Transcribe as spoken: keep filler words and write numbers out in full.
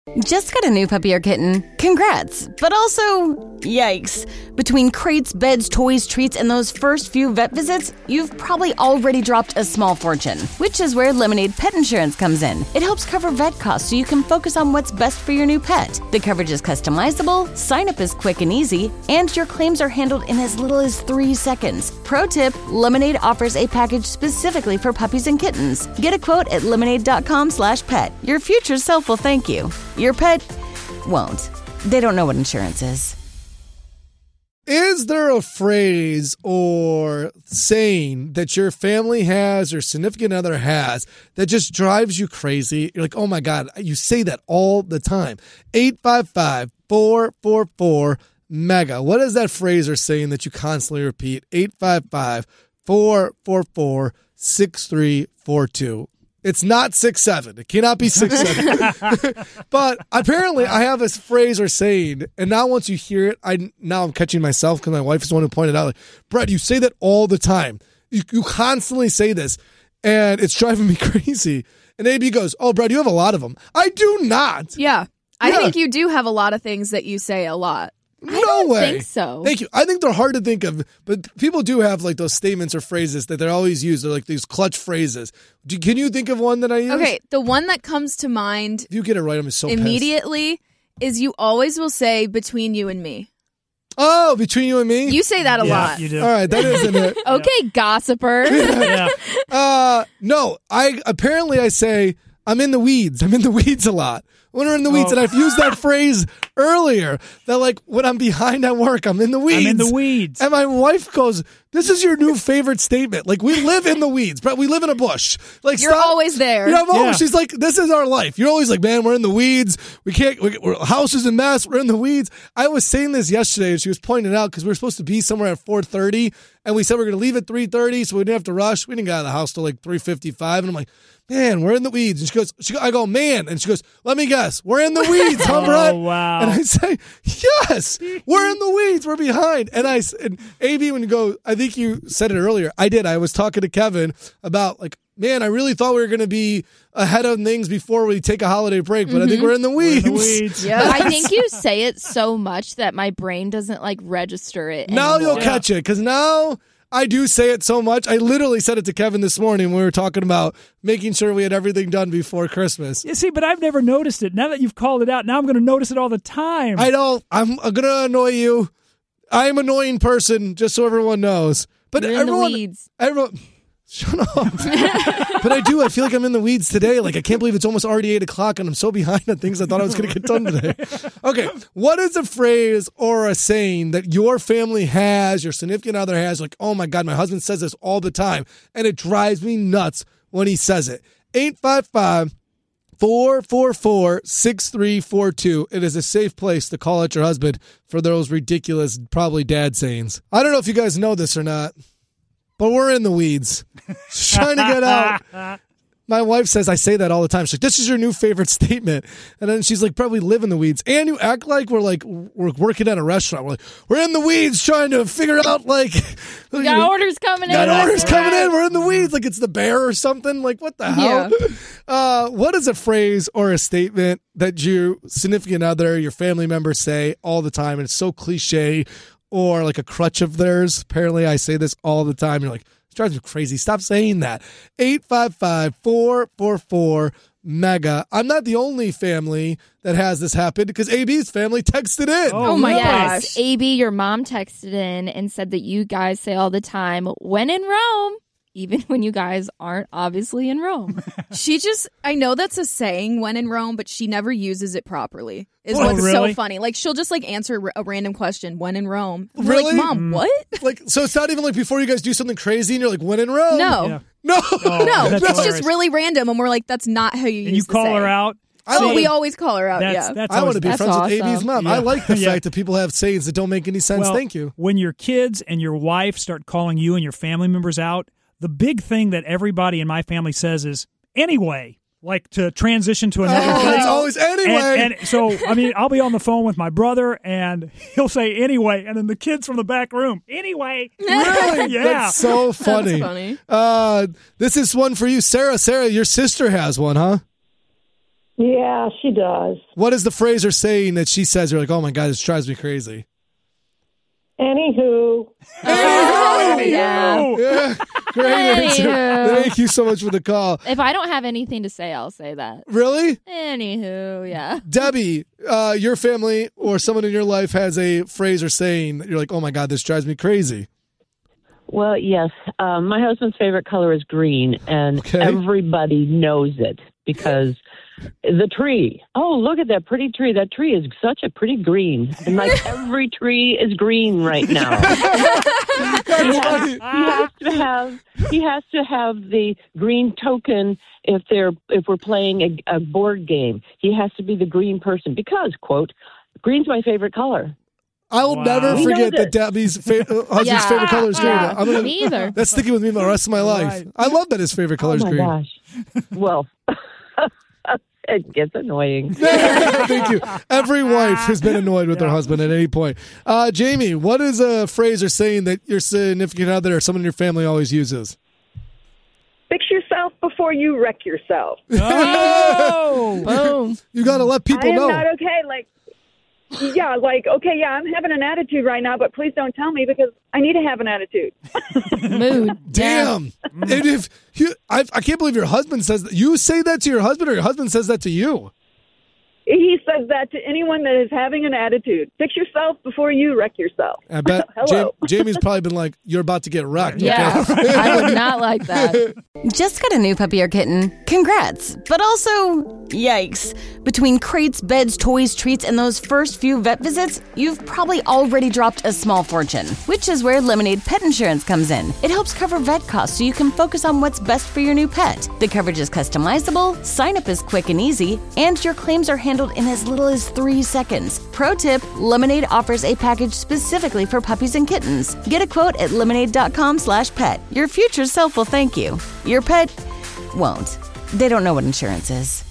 Just got a new puppy or kitten? Congrats, but also, yikes. Between crates, beds, toys, treats, and those first few vet visits, you've probably already dropped a small fortune, which is where Lemonade Pet Insurance comes in. It helps cover vet costs so you can focus on what's best for your new pet. The coverage is customizable, sign-up is quick and easy, and your claims are handled in as little as three seconds. Pro tip, Lemonade offers a package specifically for puppies and kittens. Get a quote at lemonade.com slash pet. Your future self will thank you. Your pet won't. They don't know what insurance is. Is there a phrase or saying that your family has or significant other has that just drives you crazy? You're like, oh my God, you say that all the time. eight five five, four four four, MEGA. What is that phrase or saying that you constantly repeat? eight five five, four four four, six three four two. It's not six seven. It cannot be six seven. But apparently I have this phrase or saying, and now once you hear it, I now I'm catching myself because my wife is the one who pointed out, like, Brett, you say that all the time. You, you constantly say this, and it's driving me crazy. And A B goes, oh, Brett, you have a lot of them. I do not. Yeah. I Yeah. think you do have a lot of things that you say a lot. No I don't way. think so. Thank you. I think they're hard to think of, but people do have like those statements or phrases that they always use. They're like these clutch phrases. Do, can you think of one that I use? Okay, the one that comes to mind If you get it right, I'm so pissed. immediately is you always will say between you and me. Oh, between you and me? You say that a Yeah, lot. you do. All right, that isn't it. Okay, gossiper. Yeah. Uh, no, I apparently I say I'm in the weeds. I'm in the weeds a lot. When we're in the weeds, Oh. and I've used that phrase earlier, that like when I'm behind at work, I'm in the weeds. I'm in the weeds. And my wife goes, this is your new favorite statement. Like, we live in the weeds, but we live in a bush. Like, You're stop. always there. Yeah, I'm always, Yeah. she's like, this is our life. You're always like, man, we're in the weeds. We can't, we, we're, house is a mess. We're in the weeds. I was saying this yesterday, and she was pointing it out because we were supposed to be somewhere at four thirty, and we said we are going to leave at three thirty, so we didn't have to rush. We didn't get out of the house till like three fifty-five, and I'm like, man, we're in the weeds. And she goes, she, I go, man, and she goes, let me guess, we're in the weeds, huh, Brett? Oh, wow. And I say, yes, we're in the weeds. We're behind. And I, and A B, when you go, I think you said it earlier. I did. I was talking to Kevin about like, man, I really thought we were going to be ahead of things before we take a holiday break, but I think we're in the weeds. In the weeds. Yeah. I think you say it so much that my brain doesn't like register it. Now anymore. you'll catch it because now I do say it so much. I literally said it to Kevin this morning when we were talking about making sure we had everything done before Christmas. You see, but I've never noticed it. Now that you've called it out, now I'm going to notice it all the time. I know. I'm going to annoy you. I'm an annoying person, just so everyone knows. But You're in the everyone, weeds. everyone, shut up. But I do. I feel like I'm in the weeds today. Like, I can't believe it's almost already eight o'clock and I'm so behind on things I thought I was going to get done today. Okay. What is a phrase or a saying that your family has, your significant other has? Like, oh my God, my husband says this all the time, and it drives me nuts when he says it. eight five five, four four four, six three four two. It is a safe place to call out your husband for those ridiculous, probably dad sayings. I don't know if you guys know this or not, but we're in the weeds. Just trying to get out. My wife says I say that all the time. She's like, this is your new favorite statement. And then she's like, probably live in the weeds. And you act like we're like, we're working at a restaurant. We're like, we're in the weeds trying to figure out like. We got orders coming in. Got orders coming in. We're in the weeds. Like it's the bear or something. Like what the hell? Yeah. Uh, what is a phrase or a statement that your significant other, your family members say all the time? And it's so cliche or like a crutch of theirs. Apparently I say this all the time. You're like, it drives me crazy. Stop saying that. eight five five, four four four, MEGA. I'm not the only family that has this happen because A B's family texted in. Oh, Oh my Yes, gosh. A B, your mom texted in and said that you guys say all the time, when in Rome, even when you guys aren't obviously in Rome. She just, I know that's a saying, when in Rome, but she never uses it properly. Is Oh, what's really? so funny. Like, she'll just like answer a random question, when in Rome. And we're Really? like, Mom, Mm. what? Like, so it's not even like before you guys do something crazy and you're like, when in Rome? No. Yeah. No. Oh, No, that's it's hilarious. just really random. And we're like, that's not how you And use you call the her saying. out. Oh, See, we always call her out, That's, yeah. that's I want always to be That's friends with A B's awesome. mom. Yeah. I like the Yeah. fact that people have sayings that don't make any sense. Well, Thank you. When your kids and your wife start calling you and your family members out, the big thing that everybody in my family says is, anyway, like to transition to another Oh, thing. it's always anyway. And, and so, I mean, I'll be on the phone with my brother, and he'll say anyway, and then the kids from the back room, anyway. Really? Yeah. That's so funny. That's funny. Uh, this is one for you, Sarah. Sarah, your sister has one, huh? Yeah, she does. What is the phrase or saying that she says? You're like, oh my God, this drives me crazy. Anywho. Oh, yeah. Yeah, great answer. Anywho. Thank you so much for the call. If I don't have anything to say, I'll say that. Really? Anywho, yeah. Debbie, uh, your family or someone in your life has a phrase or saying that you're like, oh my God, this drives me crazy. Well, yes. Um, my husband's favorite color is green, and Okay. everybody knows it because the tree. Oh, look at that pretty tree. That tree is such a pretty green. And like every tree is green right now. he, has, he has to have he has to have the green token if they're if we're playing a, a board game. He has to be the green person because, quote, green's my favorite color. I'll Wow. never We know forget that this. Debbie's fa- uh, husband's Yeah. favorite color is green. Yeah. I'm gonna, Me either. That's sticking with me the rest of my life. Right. I love that his favorite color Oh is my green. gosh. Well, it gets annoying. Thank you. Every wife has been annoyed with their husband at any point. Uh, Jamie, what is a phrase or saying that your significant other or someone in your family always uses? Fix yourself before you wreck yourself. Oh! Boom. You got to let I people am know. not okay. Like, yeah, like, okay, yeah, I'm having an attitude right now, but please don't tell me because I need to have an attitude. Mood. Damn. And if you, I, I can't believe your husband says that. You say that to your husband or your husband says that to you? He says that to anyone that is having an attitude. Fix yourself before you wreck yourself. I bet Hello. Ja- Jamie's probably been like, you're about to get wrecked. Yeah. okay? I would not like that. Just got a new puppy or kitten? Congrats. But also, yikes. Between crates, beds, toys, treats, and those first few vet visits, you've probably already dropped a small fortune, which is where Lemonade Pet Insurance comes in. It helps cover vet costs so you can focus on what's best for your new pet. The coverage is customizable, sign up is quick and easy, and your claims are handled in as little as three seconds. Pro tip, Lemonade offers a package specifically for puppies and kittens. Get a quote at lemonade.com slash pet. Your future self will thank you. Your pet won't. They don't know what insurance is.